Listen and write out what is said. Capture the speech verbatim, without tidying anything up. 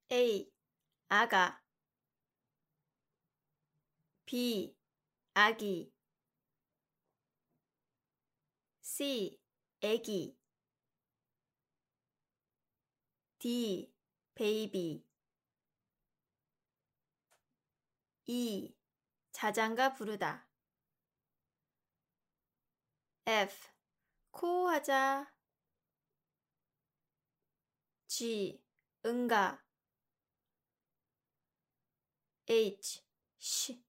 A. 아가 B. 아기 C. 애기 D. 베이비 E. 자장가 부르다 F. 코호하자 G. 응가 H. 쉬